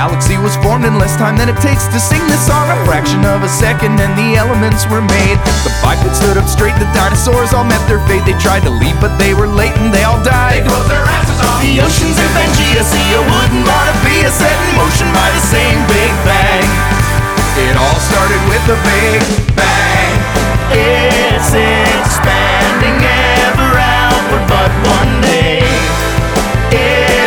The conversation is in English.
galaxy was formed in less time than it takes to sing this song. A fraction of a second and the elements were made. The bipeds stood up straight, the dinosaurs all met their fate. They tried to leave but they were late and they all died. They closed their asses off. The oceans in Pangea sea a wooden Monopia set in motion by the same Big Bang. It all started with a Big Bang.